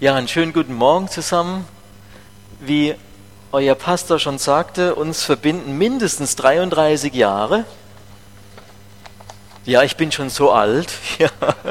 Ja, einen schönen guten Morgen zusammen. Wie euer Pastor schon sagte, uns verbinden mindestens 33 Jahre. Ja, ich bin schon so alt. Ja.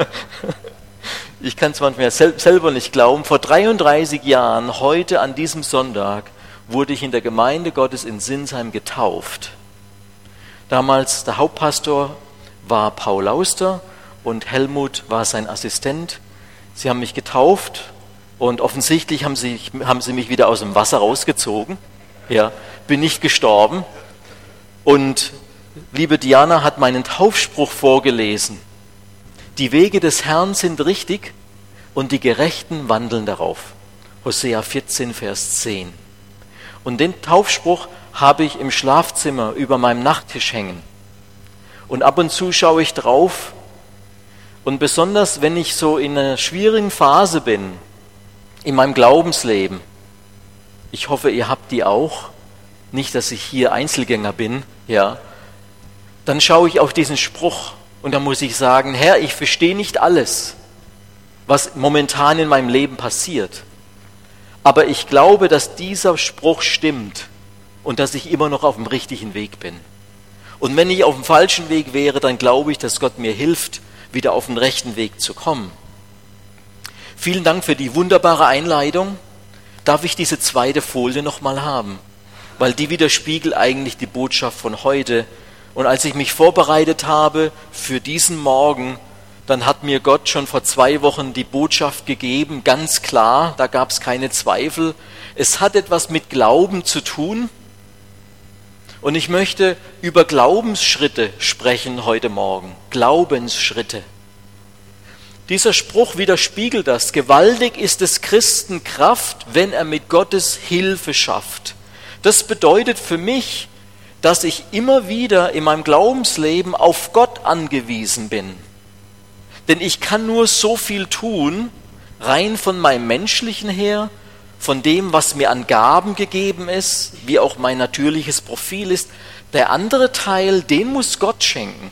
Ich kann es manchmal selber nicht glauben. Vor 33 Jahren, heute an diesem Sonntag, wurde ich in der Gemeinde Gottes in Sinsheim getauft. Damals der Hauptpastor war Paul Lauster und Helmut war sein Assistent. Sie haben mich getauft und offensichtlich haben sie mich wieder aus dem Wasser rausgezogen. Ja, bin nicht gestorben. Und liebe Diana hat meinen Taufspruch vorgelesen. Die Wege des Herrn sind richtig und die Gerechten wandeln darauf. Hosea 14, Vers 10. Und den Taufspruch habe ich im Schlafzimmer über meinem Nachttisch hängen. Und ab und zu schaue ich drauf. Und besonders, wenn ich so in einer schwierigen Phase bin, in meinem Glaubensleben, ich hoffe, ihr habt die auch, nicht, dass ich hier Einzelgänger bin, ja, dann schaue ich auf diesen Spruch und dann muss ich sagen, Herr, ich verstehe nicht alles, was momentan in meinem Leben passiert, aber ich glaube, dass dieser Spruch stimmt und dass ich immer noch auf dem richtigen Weg bin. Und wenn ich auf dem falschen Weg wäre, dann glaube ich, dass Gott mir hilft, wieder auf den rechten Weg zu kommen. Vielen Dank für die wunderbare Einleitung. Darf ich diese zweite Folie nochmal haben? Weil die widerspiegelt eigentlich die Botschaft von heute. Und als ich mich vorbereitet habe für diesen Morgen, dann hat mir Gott schon vor 2 Wochen die Botschaft gegeben, ganz klar, da gab es keine Zweifel. Es hat etwas mit Glauben zu tun. Und ich möchte über Glaubensschritte sprechen heute Morgen. Glaubensschritte. Dieser Spruch widerspiegelt das. Gewaltig ist des Christen Kraft, wenn er mit Gottes Hilfe schafft. Das bedeutet für mich, dass ich immer wieder in meinem Glaubensleben auf Gott angewiesen bin. Denn ich kann nur so viel tun, rein von meinem Menschlichen her, von dem, was mir an Gaben gegeben ist, wie auch mein natürliches Profil ist. Der andere Teil, den muss Gott schenken.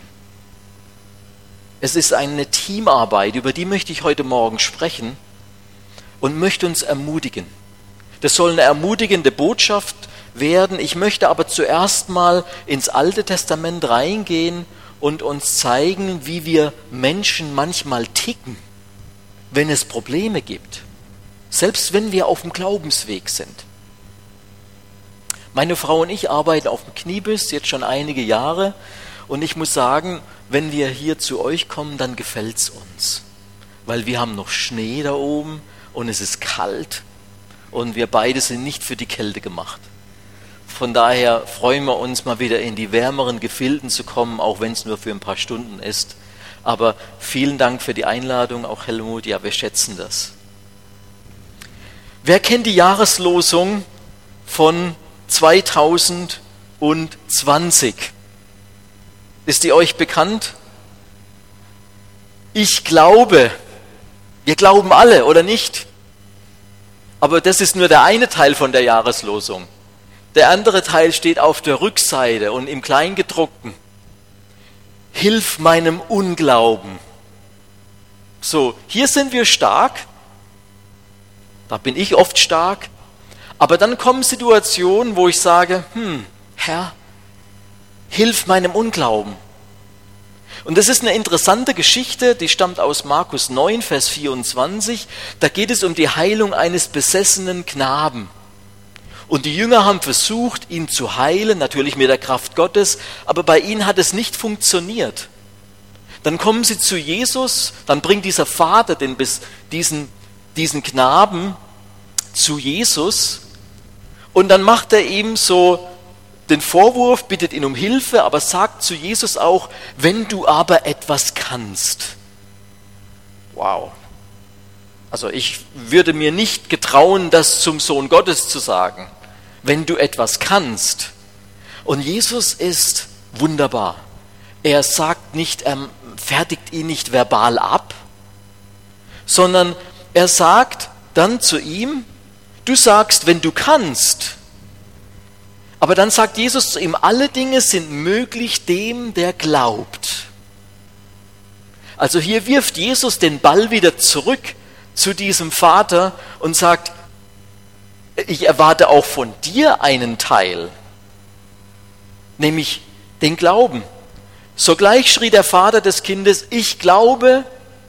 Es ist eine Teamarbeit, über die möchte ich heute Morgen sprechen und möchte uns ermutigen. Das soll eine ermutigende Botschaft werden. Ich möchte aber zuerst mal ins Alte Testament reingehen und uns zeigen, wie wir Menschen manchmal ticken, wenn es Probleme gibt. Selbst wenn wir auf dem Glaubensweg sind. Meine Frau und ich arbeiten auf dem Kniebiss jetzt schon einige Jahre und ich muss sagen, wenn wir hier zu euch kommen, dann gefällt es uns. Weil wir haben noch Schnee da oben und es ist kalt und wir beide sind nicht für die Kälte gemacht. Von daher freuen wir uns mal wieder in die wärmeren Gefilden zu kommen, auch wenn es nur für ein paar Stunden ist. Aber vielen Dank für die Einladung, auch Helmut, ja, wir schätzen das. Wer kennt die Jahreslosung von 2020? Ist die euch bekannt? Ich glaube. Wir glauben alle, oder nicht? Aber das ist nur der eine Teil von der Jahreslosung. Der andere Teil steht auf der Rückseite und im Kleingedruckten. Hilf meinem Unglauben. So, hier sind wir stark. Da bin ich oft stark. Aber dann kommen Situationen, wo ich sage, Herr, hilf meinem Unglauben. Und das ist eine interessante Geschichte, die stammt aus Markus 9, Vers 24. Da geht es um die Heilung eines besessenen Knaben. Und die Jünger haben versucht, ihn zu heilen, natürlich mit der Kraft Gottes, aber bei ihnen hat es nicht funktioniert. Dann kommen sie zu Jesus, dann bringt dieser Vater diesen Knaben zu Jesus und dann macht er ihm so den Vorwurf, bittet ihn um Hilfe, aber sagt zu Jesus auch, wenn du aber etwas kannst. Wow. Also ich würde mir nicht getrauen, das zum Sohn Gottes zu sagen, wenn du etwas kannst. Und Jesus ist wunderbar. Er sagt nicht, er fertigt ihn nicht verbal ab, sondern er sagt dann zu ihm, du sagst, wenn du kannst. Aber dann sagt Jesus zu ihm, alle Dinge sind möglich dem, der glaubt. Also hier wirft Jesus den Ball wieder zurück zu diesem Vater und sagt, ich erwarte auch von dir einen Teil, nämlich den Glauben. Sogleich schrie der Vater des Kindes, ich glaube,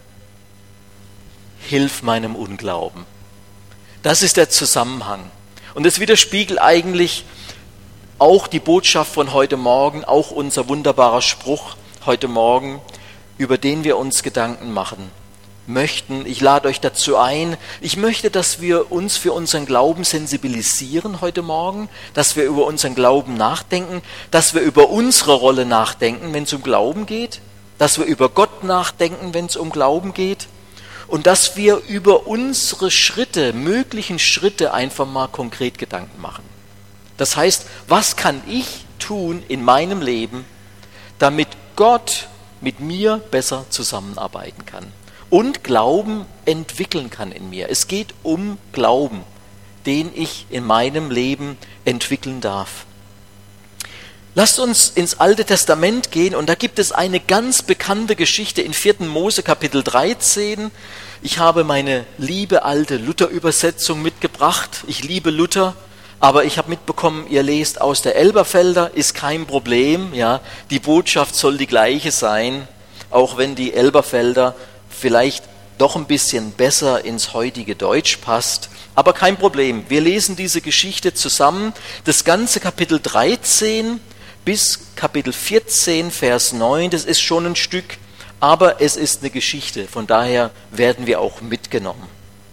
hilf meinem Unglauben. Das ist der Zusammenhang. Und es widerspiegelt eigentlich auch die Botschaft von heute Morgen, auch unser wunderbarer Spruch heute Morgen, über den wir uns Gedanken machen möchten. Ich lade euch dazu ein, ich möchte, dass wir uns für unseren Glauben sensibilisieren heute Morgen, dass wir über unseren Glauben nachdenken, dass wir über unsere Rolle nachdenken, wenn es um Glauben geht, dass wir über Gott nachdenken, wenn es um Glauben geht und dass wir über unsere Schritte, möglichen Schritte einfach mal konkret Gedanken machen. Das heißt, was kann ich tun in meinem Leben, damit Gott mit mir besser zusammenarbeiten kann und Glauben entwickeln kann in mir. Es geht um Glauben, den ich in meinem Leben entwickeln darf. Lasst uns ins Alte Testament gehen und da gibt es eine ganz bekannte Geschichte in 4. Mose Kapitel 13. Ich habe meine liebe alte Luther-Übersetzung mitgebracht. Ich liebe Luther. Aber ich habe mitbekommen, ihr lest aus der Elberfelder, ist kein Problem. Ja, die Botschaft soll die gleiche sein, auch wenn die Elberfelder vielleicht doch ein bisschen besser ins heutige Deutsch passt. Aber kein Problem, wir lesen diese Geschichte zusammen. Das ganze Kapitel 13 bis Kapitel 14, Vers 9, das ist schon ein Stück, aber es ist eine Geschichte. Von daher werden wir auch mitgenommen.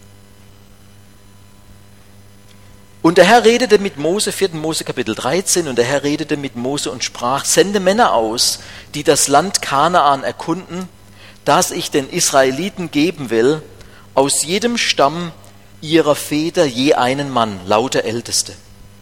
Und der Herr redete mit Mose, 4. Mose Kapitel 13, und der Herr redete mit Mose und sprach, sende Männer aus, die das Land Kanaan erkunden, das ich den Israeliten geben will, aus jedem Stamm ihrer Väter je einen Mann, lauter Älteste.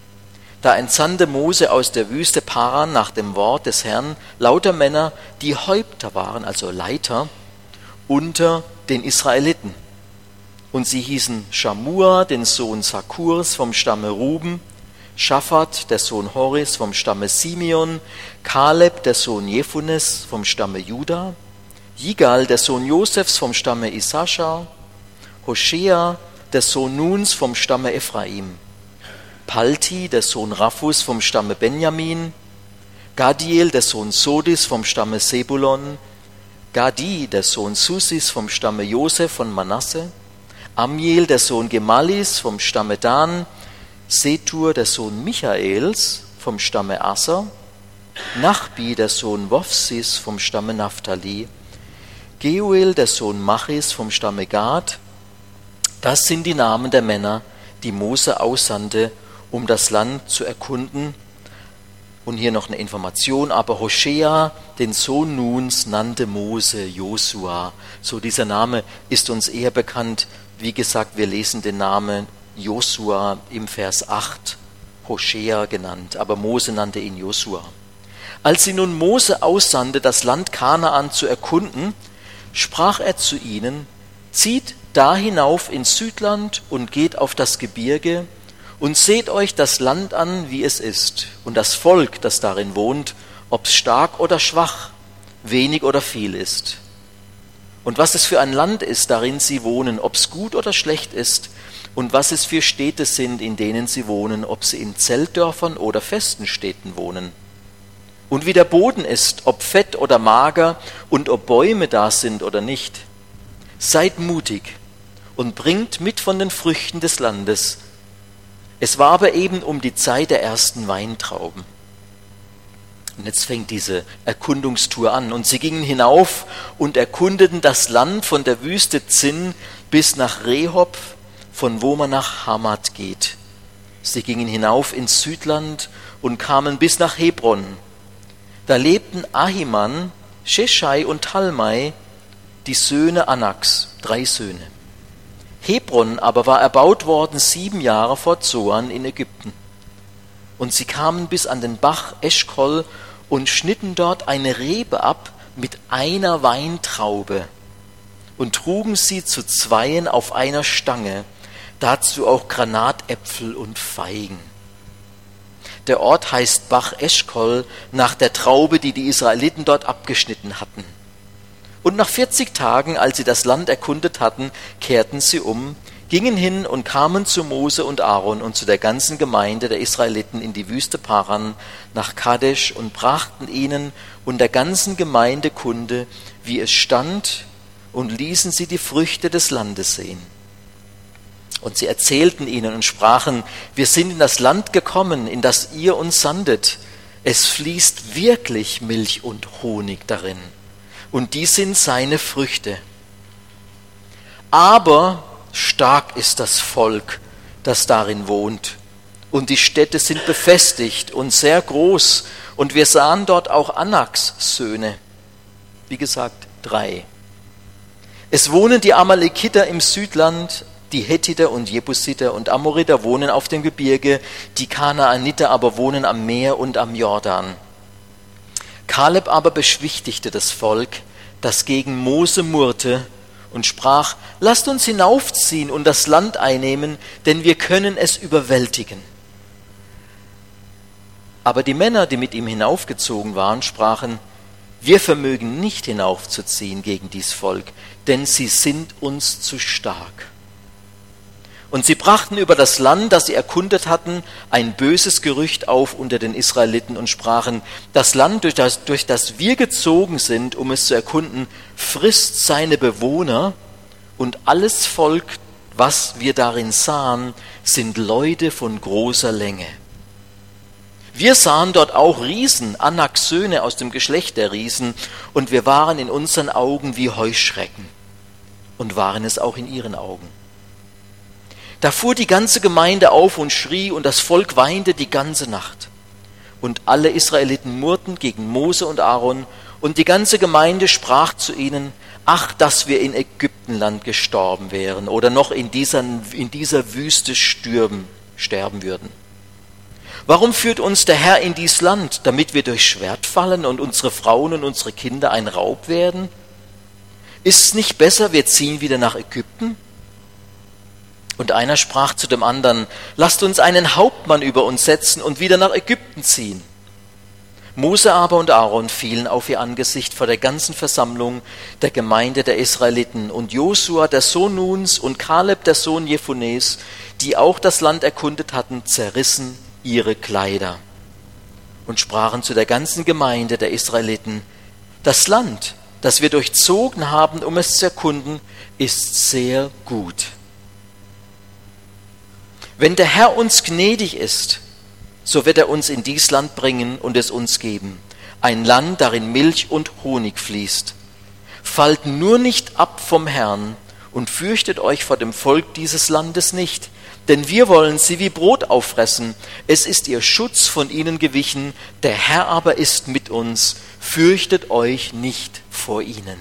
Da entsandte Mose aus der Wüste Paran nach dem Wort des Herrn lauter Männer, die Häupter waren, also Leiter, unter den Israeliten. Und sie hießen Schamua, den Sohn Sakurs vom Stamme Ruben, Schaphat, der Sohn Horis vom Stamme Simeon, Kaleb, der Sohn Jephunes vom Stamme Juda, Jigal, der Sohn Josefs vom Stamme Issachar, Hoshea, der Sohn Nuns vom Stamme Ephraim, Palti, der Sohn Raphus vom Stamme Benjamin, Gadiel, der Sohn Sodis vom Stamme Sebulon, Gadi, der Sohn Susis vom Stamme Josef von Manasse, Amiel, der Sohn Gemalis vom Stamme Dan, Setur, der Sohn Michaels vom Stamme Aser, Nachbi, der Sohn Wofsis vom Stamme Naphtali, Geuel, der Sohn Machis vom Stamme Gad. Das sind die Namen der Männer, die Mose aussandte, um das Land zu erkunden. Und hier noch eine Information, aber Hoshea, den Sohn Nuns, nannte Mose Josua. So, dieser Name ist uns eher bekannt. Wie gesagt, wir lesen den Namen Josua im Vers 8, Hoshea genannt, aber Mose nannte ihn Josua. Als sie nun Mose aussandte, das Land Kanaan zu erkunden, sprach er zu ihnen, zieht da hinauf ins Südland und geht auf das Gebirge und seht euch das Land an, wie es ist, und das Volk, das darin wohnt, ob es stark oder schwach, wenig oder viel ist. Und was es für ein Land ist, darin sie wohnen, ob es gut oder schlecht ist, und was es für Städte sind, in denen sie wohnen, ob sie in Zeltdörfern oder festen Städten wohnen. Und wie der Boden ist, ob fett oder mager, und ob Bäume da sind oder nicht. Seid mutig und bringt mit von den Früchten des Landes. Es war aber eben um die Zeit der ersten Weintrauben. Und jetzt fängt diese Erkundungstour an. Und sie gingen hinauf und erkundeten das Land von der Wüste Zin bis nach Rehob, von wo man nach Hamat geht. Sie gingen hinauf ins Südland und kamen bis nach Hebron. Da lebten Ahiman, Sheshai und Talmai, die Söhne Anaks, 3 Söhne. Hebron aber war erbaut worden 7 Jahre vor Zoan in Ägypten. Und sie kamen bis an den Bach Eschkol und schnitten dort eine Rebe ab mit einer Weintraube und trugen sie zu zweien auf einer Stange, dazu auch Granatäpfel und Feigen. Der Ort heißt Bach Eschkol nach der Traube, die die Israeliten dort abgeschnitten hatten. Und nach 40 Tagen, als sie das Land erkundet hatten, kehrten sie um, gingen hin und kamen zu Mose und Aaron und zu der ganzen Gemeinde der Israeliten in die Wüste Paran nach Kadesh und brachten ihnen und der ganzen Gemeinde Kunde, wie es stand, und ließen sie die Früchte des Landes sehen. Und sie erzählten ihnen und sprachen: Wir sind in das Land gekommen, in das ihr uns sandet. Es fließt wirklich Milch und Honig darin. Und die sind seine Früchte. Aber stark ist das Volk, das darin wohnt. Und die Städte sind befestigt und sehr groß. Und wir sahen dort auch Anaks Söhne. Wie gesagt, 3. Es wohnen die Amalekiter im Südland, die Hethiter und Jebusiter und Amoriter wohnen auf dem Gebirge, die Kanaaniter aber wohnen am Meer und am Jordan. Kaleb aber beschwichtigte das Volk, das gegen Mose murrte, und sprach: Lasst uns hinaufziehen und das Land einnehmen, denn wir können es überwältigen. Aber die Männer, die mit ihm hinaufgezogen waren, sprachen: Wir vermögen nicht hinaufzuziehen gegen dies Volk, denn sie sind uns zu stark. Und sie brachten über das Land, das sie erkundet hatten, ein böses Gerücht auf unter den Israeliten und sprachen: Das Land, durch das wir gezogen sind, um es zu erkunden, frisst seine Bewohner, und alles Volk, was wir darin sahen, sind Leute von großer Länge. Wir sahen dort auch Riesen, Anaks Söhne aus dem Geschlecht der Riesen, und wir waren in unseren Augen wie Heuschrecken und waren es auch in ihren Augen. Da fuhr die ganze Gemeinde auf und schrie, und das Volk weinte die ganze Nacht. Und alle Israeliten murrten gegen Mose und Aaron, und die ganze Gemeinde sprach zu ihnen: Ach, dass wir in Ägyptenland gestorben wären oder noch in dieser Wüste sterben würden. Warum führt uns der Herr in dies Land, damit wir durch Schwert fallen und unsere Frauen und unsere Kinder ein Raub werden? Ist es nicht besser, wir ziehen wieder nach Ägypten? Und einer sprach zu dem anderen: Lasst uns einen Hauptmann über uns setzen und wieder nach Ägypten ziehen. Mose aber und Aaron fielen auf ihr Angesicht vor der ganzen Versammlung der Gemeinde der Israeliten. Und Josua, der Sohn Nuns, und Kaleb, der Sohn Jephunes, die auch das Land erkundet hatten, zerrissen ihre Kleider und sprachen zu der ganzen Gemeinde der Israeliten: Das Land, das wir durchzogen haben, um es zu erkunden, ist sehr gut. Wenn der Herr uns gnädig ist, so wird er uns in dies Land bringen und es uns geben, ein Land, darin Milch und Honig fließt. Fallt nur nicht ab vom Herrn und fürchtet euch vor dem Volk dieses Landes nicht, denn wir wollen sie wie Brot auffressen. Es ist ihr Schutz von ihnen gewichen, der Herr aber ist mit uns, fürchtet euch nicht vor ihnen.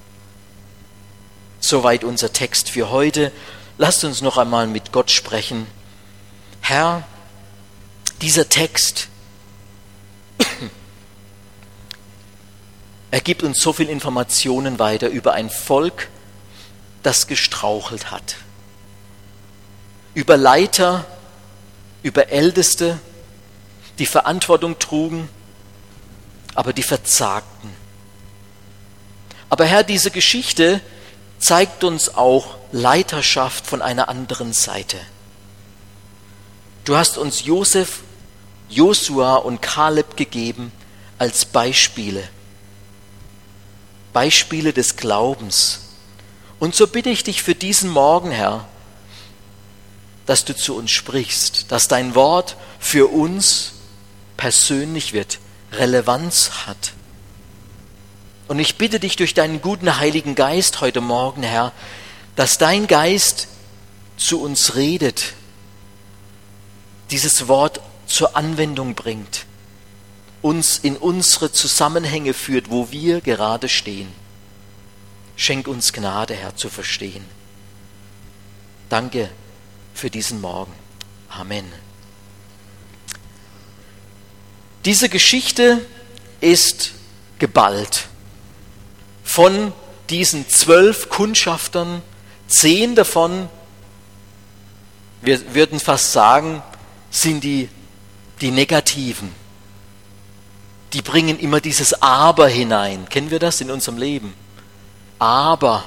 Soweit unser Text für heute. Lasst uns noch einmal mit Gott sprechen. Herr, dieser Text, er gibt uns so viel Informationen weiter über ein Volk, das gestrauchelt hat. Über Leiter, über Älteste, die Verantwortung trugen, aber die verzagten. Aber Herr, diese Geschichte zeigt uns auch Leiterschaft von einer anderen Seite. Du hast uns Josef, Josua und Kaleb gegeben als Beispiele des Glaubens. Und so bitte ich dich für diesen Morgen, Herr, dass du zu uns sprichst, dass dein Wort für uns persönlich wird, Relevanz hat. Und ich bitte dich durch deinen guten Heiligen Geist heute Morgen, Herr, dass dein Geist zu uns redet, dieses Wort zur Anwendung bringt, uns in unsere Zusammenhänge führt, wo wir gerade stehen. Schenk uns Gnade, Herr, zu verstehen. Danke für diesen Morgen. Amen. Diese Geschichte ist geballt. Von diesen 12 Kundschaftern, 10 davon, wir würden fast sagen, sind die Negativen. Die bringen immer dieses Aber hinein. Kennen wir das in unserem Leben? aber.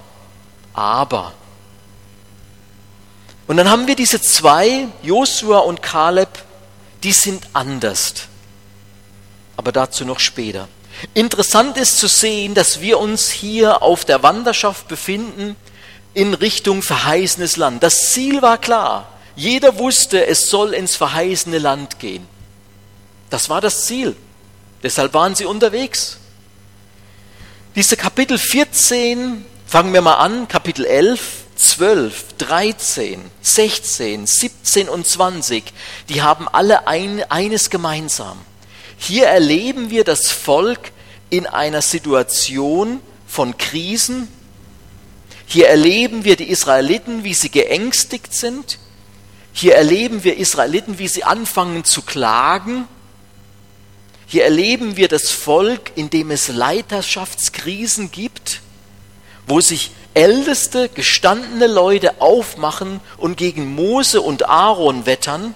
Und dann haben wir diese zwei, Josua und Kaleb, die sind anders. Aber dazu noch später. Interessant ist zu sehen, dass wir uns hier auf der Wanderschaft befinden in Richtung verheißenes Land. Das Ziel war klar. Jeder wusste, es soll ins verheißene Land gehen. Das war das Ziel. Deshalb waren sie unterwegs. Diese Kapitel 14, fangen wir mal an, Kapitel 11, 12, 13, 16, 17 und 20, die haben alle eines gemeinsam. Hier erleben wir das Volk in einer Situation von Krisen. Hier erleben wir die Israeliten, wie sie geängstigt sind. Hier erleben wir Israeliten, wie sie anfangen zu klagen. Hier erleben wir das Volk, in dem es Leiterschaftskrisen gibt, wo sich älteste, gestandene Leute aufmachen und gegen Mose und Aaron wettern.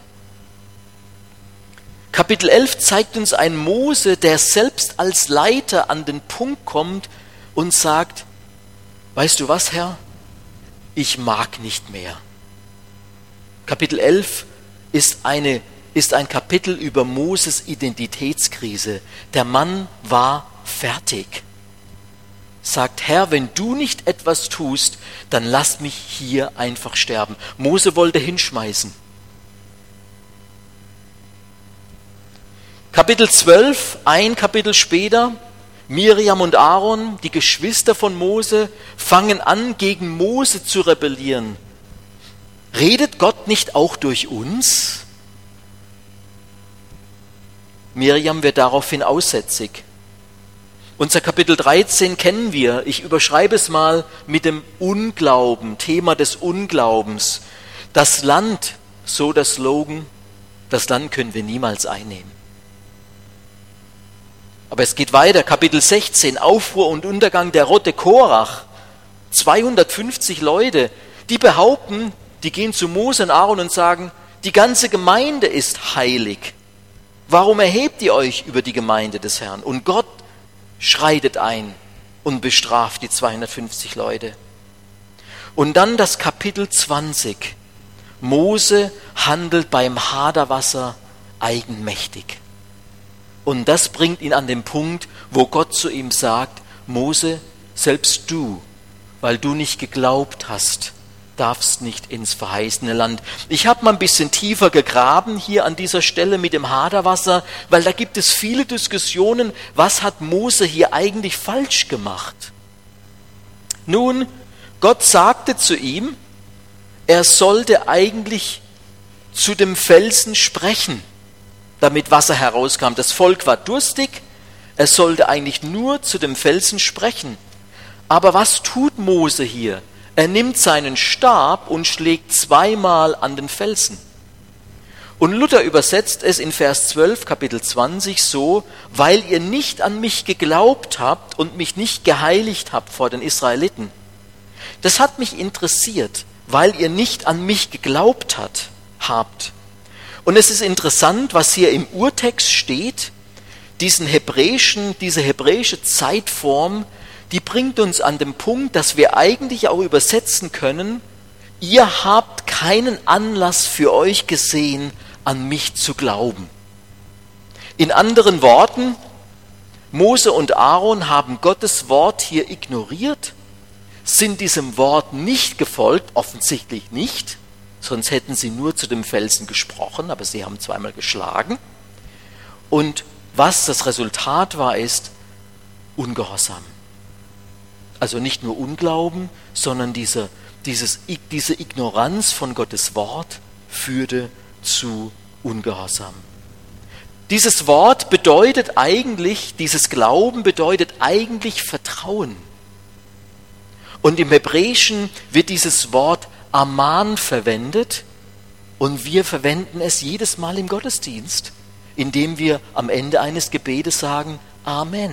Kapitel 11 zeigt uns einen Mose, der selbst als Leiter an den Punkt kommt und sagt, weißt du was, Herr? Ich mag nicht mehr. Kapitel 11 ist ein Kapitel über Moses Identitätskrise. Der Mann war fertig. Sagt, Herr, wenn du nicht etwas tust, dann lass mich hier einfach sterben. Mose wollte hinschmeißen. Kapitel 12, ein Kapitel später, Miriam und Aaron, die Geschwister von Mose, fangen an, gegen Mose zu rebellieren. Redet Gott nicht auch durch uns? Miriam wird daraufhin aussätzig. Unser Kapitel 13 kennen wir. Ich überschreibe es mal mit dem Unglauben, Thema des Unglaubens. Das Land, so der Slogan, das Land können wir niemals einnehmen. Aber es geht weiter, Kapitel 16, Aufruhr und Untergang der Rotte Korach. 250 Leute, die behaupten, die gehen zu Mose und Aaron und sagen, die ganze Gemeinde ist heilig. Warum erhebt ihr euch über die Gemeinde des Herrn? Und Gott schreitet ein und bestraft die 250 Leute. Und dann das Kapitel 20. Mose handelt beim Haderwasser eigenmächtig. Und das bringt ihn an den Punkt, wo Gott zu ihm sagt, Mose, selbst du, weil du nicht geglaubt hast, darfst nicht ins verheißene Land. Ich habe mal ein bisschen tiefer gegraben hier an dieser Stelle mit dem Haderwasser, weil da gibt es viele Diskussionen, was hat Mose hier eigentlich falsch gemacht? Nun, Gott sagte zu ihm, er sollte eigentlich zu dem Felsen sprechen, damit Wasser herauskam. Das Volk war durstig, er sollte eigentlich nur zu dem Felsen sprechen. Aber was tut Mose hier? Er nimmt seinen Stab und schlägt zweimal an den Felsen. Und Luther übersetzt es in Vers 12, Kapitel 20 so, weil ihr nicht an mich geglaubt habt und mich nicht geheiligt habt vor den Israeliten. Das hat mich interessiert, weil ihr nicht an mich geglaubt habt. Und es ist interessant, was hier im Urtext steht, diese hebräische Zeitform, die bringt uns an den Punkt, dass wir eigentlich auch übersetzen können, ihr habt keinen Anlass für euch gesehen, an mich zu glauben. In anderen Worten, Mose und Aaron haben Gottes Wort hier ignoriert, sind diesem Wort nicht gefolgt, offensichtlich nicht, sonst hätten sie nur zu dem Felsen gesprochen, aber sie haben zweimal geschlagen. Und was das Resultat war, ist Ungehorsam. Also nicht nur Unglauben, sondern diese Ignoranz von Gottes Wort führte zu Ungehorsam. Dieses Wort bedeutet eigentlich, dieses Glauben bedeutet eigentlich Vertrauen. Und im Hebräischen wird dieses Wort Aman verwendet und wir verwenden es jedes Mal im Gottesdienst, indem wir am Ende eines Gebetes sagen Amen.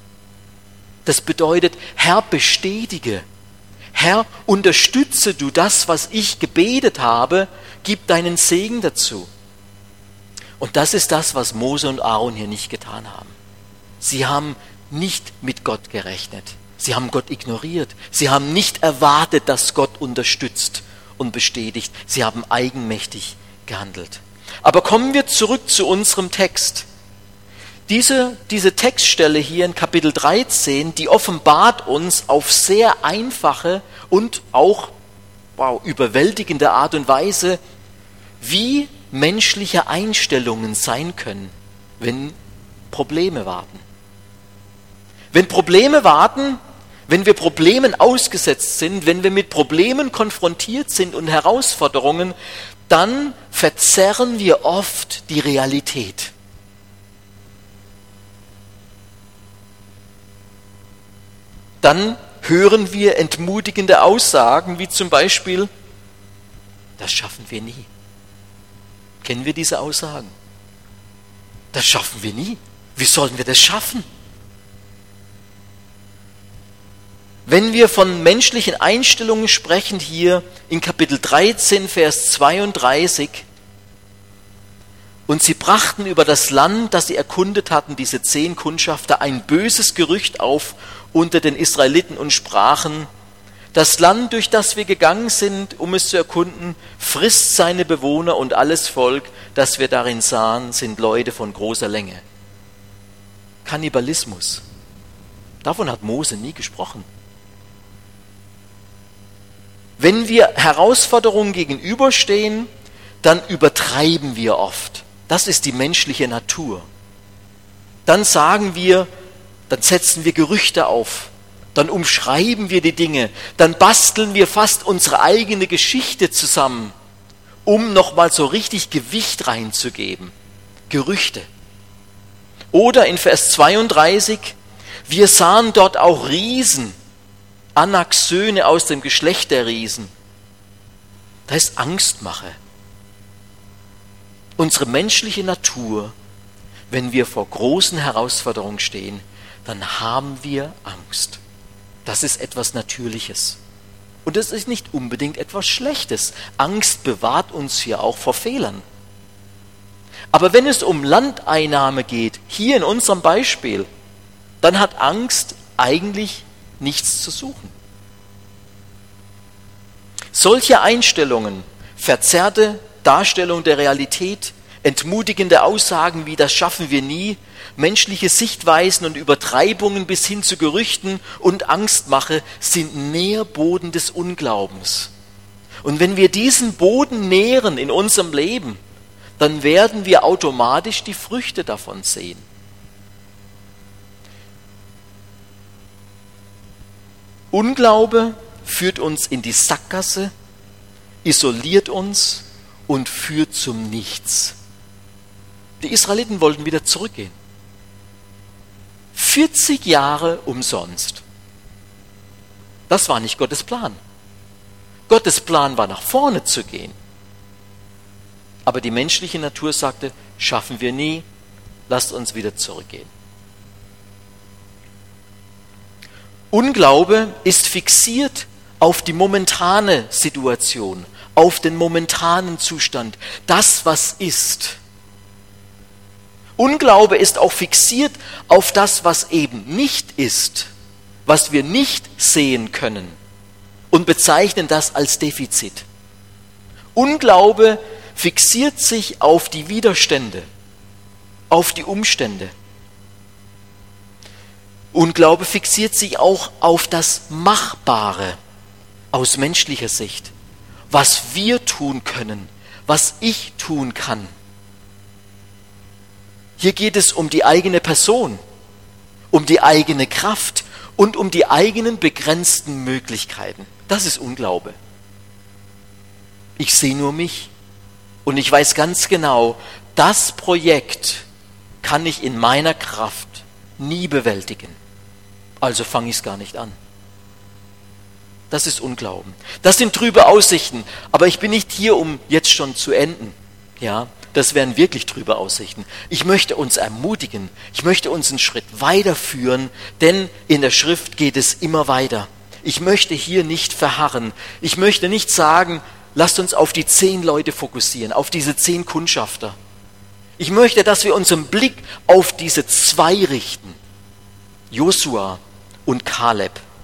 Das bedeutet, Herr, bestätige, Herr, unterstütze du das, was ich gebetet habe, gib deinen Segen dazu. Und das ist das, was Mose und Aaron hier nicht getan haben. Sie haben nicht mit Gott gerechnet. Sie haben Gott ignoriert. Sie haben nicht erwartet, dass Gott unterstützt und bestätigt. Sie haben eigenmächtig gehandelt. Aber kommen wir zurück zu unserem Text. Diese Textstelle hier in Kapitel 13, die offenbart uns auf sehr einfache und auch überwältigende Art und Weise, wie menschliche Einstellungen sein können, wenn Probleme warten. Wenn Probleme warten, wenn wir Problemen ausgesetzt sind, wenn wir mit Problemen konfrontiert sind und Herausforderungen, dann verzerren wir oft die Realität. Dann hören wir entmutigende Aussagen, wie zum Beispiel, das schaffen wir nie. Kennen wir diese Aussagen? Das schaffen wir nie. Wie sollen wir das schaffen? Wenn wir von menschlichen Einstellungen sprechen, hier in Kapitel 13, Vers 32, und sie brachten über das Land, das sie erkundet hatten, diese 10 Kundschafter, ein böses Gerücht auf unter den Israeliten und sprachen, das Land, durch das wir gegangen sind, um es zu erkunden, frisst seine Bewohner und alles Volk, das wir darin sahen, sind Leute von großer Länge. Kannibalismus. Davon hat Mose nie gesprochen. Wenn wir Herausforderungen gegenüberstehen, dann übertreiben wir oft. Das ist die menschliche Natur. Dann sagen wir, dann setzen wir Gerüchte auf, dann umschreiben wir die Dinge, dann basteln wir fast unsere eigene Geschichte zusammen, um nochmal so richtig Gewicht reinzugeben. Gerüchte. Oder in Vers 32, wir sahen dort auch Riesen, Anaks Söhne aus dem Geschlecht der Riesen. Das ist Angstmache. Unsere menschliche Natur, wenn wir vor großen Herausforderungen stehen, dann haben wir Angst. Das ist etwas Natürliches. Und das ist nicht unbedingt etwas Schlechtes. Angst bewahrt uns hier auch vor Fehlern. Aber wenn es um Landeinnahme geht, hier in unserem Beispiel, dann hat Angst eigentlich nichts zu suchen. Solche Einstellungen, verzerrte Darstellung der Realität, entmutigende Aussagen wie das schaffen wir nie, menschliche Sichtweisen und Übertreibungen bis hin zu Gerüchten und Angstmache sind Nährboden des Unglaubens. Und wenn wir diesen Boden nähren in unserem Leben, dann werden wir automatisch die Früchte davon sehen. Unglaube führt uns in die Sackgasse, isoliert uns und führt zum Nichts. Die Israeliten wollten wieder zurückgehen. 40 Jahre umsonst. Das war nicht Gottes Plan. Gottes Plan war, nach vorne zu gehen. Aber die menschliche Natur sagte, schaffen wir nie, lasst uns wieder zurückgehen. Unglaube ist fixiert auf die momentane Situation, auf den momentanen Zustand, das, was ist. Unglaube ist auch fixiert auf das, was eben nicht ist, was wir nicht sehen können und bezeichnen das als Defizit. Unglaube fixiert sich auf die Widerstände, auf die Umstände. Unglaube fixiert sich auch auf das Machbare aus menschlicher Sicht, was wir tun können, was ich tun kann. Hier geht es um die eigene Person, um die eigene Kraft und um die eigenen begrenzten Möglichkeiten. Das ist Unglaube. Ich sehe nur mich und ich weiß ganz genau, das Projekt kann ich in meiner Kraft nie bewältigen. Also fange ich es gar nicht an. Das ist Unglauben. Das sind trübe Aussichten. Aber ich bin nicht hier, um jetzt schon zu enden. Ja, das wären wirklich trübe Aussichten. Ich möchte uns ermutigen. Ich möchte uns einen Schritt weiterführen, denn in der Schrift geht es immer weiter. Ich möchte hier nicht verharren. Ich möchte nicht sagen, lasst uns auf die 10 Leute fokussieren, auf diese 10 Kundschafter. Ich möchte, dass wir unseren Blick auf diese 2 richten. Josua und Kaleb.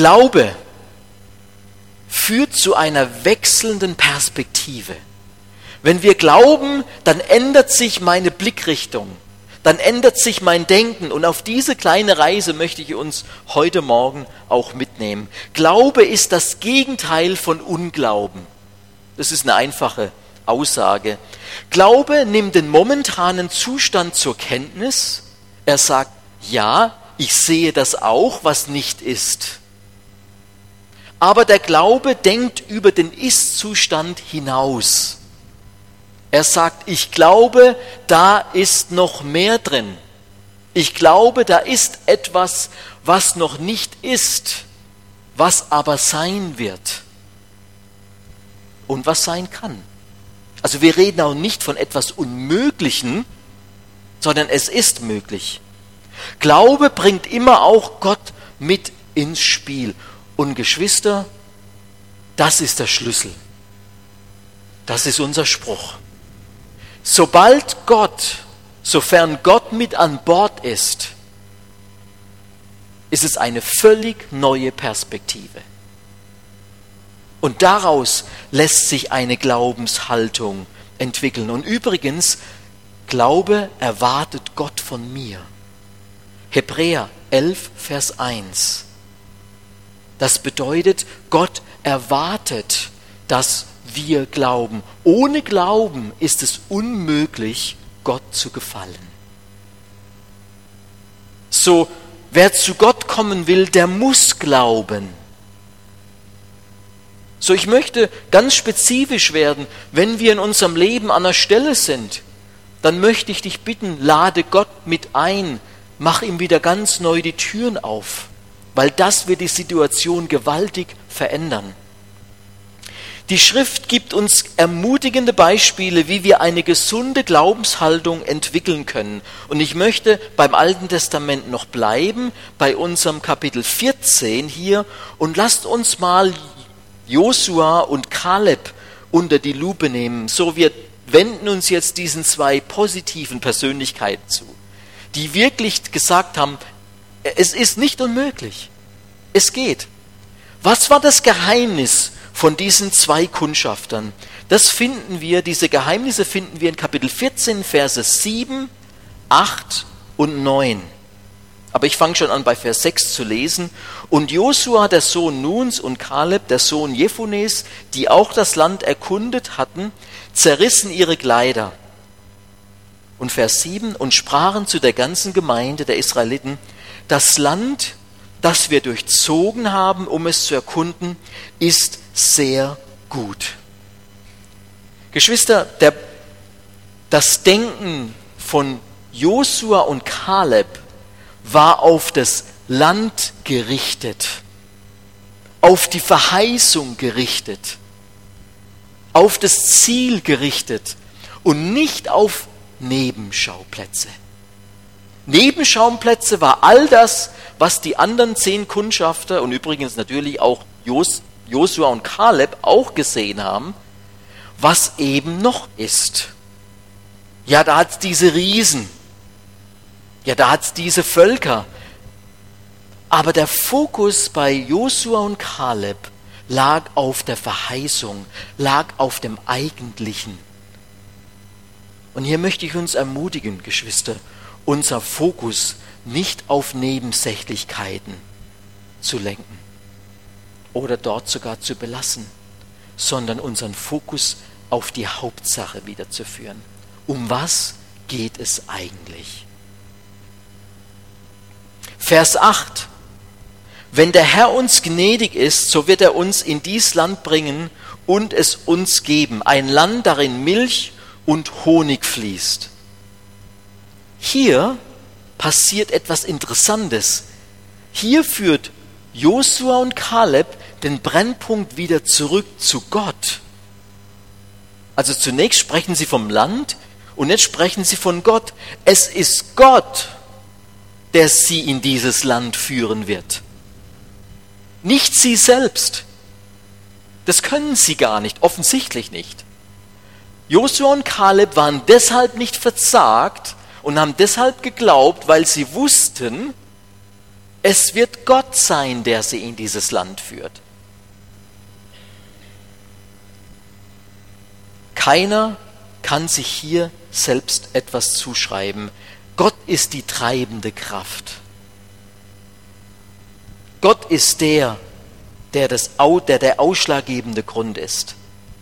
Glaube führt zu einer wechselnden Perspektive. Wenn wir glauben, dann ändert sich meine Blickrichtung, dann ändert sich mein Denken und auf diese kleine Reise möchte ich uns heute Morgen auch mitnehmen. Glaube ist das Gegenteil von Unglauben. Das ist eine einfache Aussage. Glaube nimmt den momentanen Zustand zur Kenntnis. Er sagt, ja, ich sehe das auch, was nicht ist. Aber der Glaube denkt über den Ist-Zustand hinaus. Er sagt, ich glaube, da ist noch mehr drin. Ich glaube, da ist etwas, was noch nicht ist, was aber sein wird und was sein kann. Also wir reden auch nicht von etwas Unmöglichen, sondern es ist möglich. Glaube bringt immer auch Gott mit ins Spiel. Und Geschwister, das ist der Schlüssel. Das ist unser Spruch. Sofern Gott mit an Bord ist, ist es eine völlig neue Perspektive. Und daraus lässt sich eine Glaubenshaltung entwickeln. Und übrigens, Glaube erwartet Gott von mir. Hebräer 11, Vers 1. Das bedeutet, Gott erwartet, dass wir glauben. Ohne Glauben ist es unmöglich, Gott zu gefallen. So, wer zu Gott kommen will, der muss glauben. So, ich möchte ganz spezifisch werden, wenn wir in unserem Leben an der Stelle sind, dann möchte ich dich bitten, lade Gott mit ein, mach ihm wieder ganz neu die Türen auf, weil das wird die Situation gewaltig verändern. Die Schrift gibt uns ermutigende Beispiele, wie wir eine gesunde Glaubenshaltung entwickeln können. Und ich möchte beim Alten Testament noch bleiben, bei unserem Kapitel 14 hier. Und lasst uns mal Josua und Kaleb unter die Lupe nehmen. So, wir wenden uns jetzt diesen zwei positiven Persönlichkeiten zu, die wirklich gesagt haben, es ist nicht unmöglich. Es geht. Was war das Geheimnis von diesen zwei Kundschaftern? Diese Geheimnisse finden wir in Kapitel 14, Verse 7, 8 und 9. Aber ich fange schon an, bei Vers 6 zu lesen. Und Josua, der Sohn Nuns, und Kaleb, der Sohn Jephunes, die auch das Land erkundet hatten, zerrissen ihre Kleider. Und Vers 7, und sprachen zu der ganzen Gemeinde der Israeliten, das Land, das wir durchzogen haben, um es zu erkunden, ist sehr gut. Geschwister, das Denken von Josua und Kaleb war auf das Land gerichtet, auf die Verheißung gerichtet, auf das Ziel gerichtet und nicht auf Nebenschauplätze. Nebenschauplätze war all das, was die anderen 10 Kundschafter und übrigens natürlich auch Josua und Kaleb auch gesehen haben, was eben noch ist. Ja, da hat es diese Riesen. Ja, da hat es diese Völker. Aber der Fokus bei Josua und Kaleb lag auf der Verheißung, lag auf dem Eigentlichen. Und hier möchte ich uns ermutigen, Geschwister, unser Fokus nicht auf Nebensächlichkeiten zu lenken oder dort sogar zu belassen, sondern unseren Fokus auf die Hauptsache wiederzuführen. Um was geht es eigentlich? Vers 8. Wenn der Herr uns gnädig ist, so wird er uns in dies Land bringen und es uns geben, ein Land, darin Milch und Honig fließt. Hier passiert etwas Interessantes. Hier führt Josua und Kaleb den Brennpunkt wieder zurück zu Gott. Also zunächst sprechen sie vom Land und jetzt sprechen sie von Gott. Es ist Gott, der sie in dieses Land führen wird. Nicht sie selbst. Das können sie gar nicht, offensichtlich nicht. Josua und Kaleb waren deshalb nicht verzagt und haben deshalb geglaubt, weil sie wussten, Es wird Gott sein, der sie in dieses Land führt. Keiner kann sich hier selbst etwas zuschreiben. Gott ist die treibende Kraft. Gott ist der der ausschlaggebende Grund ist.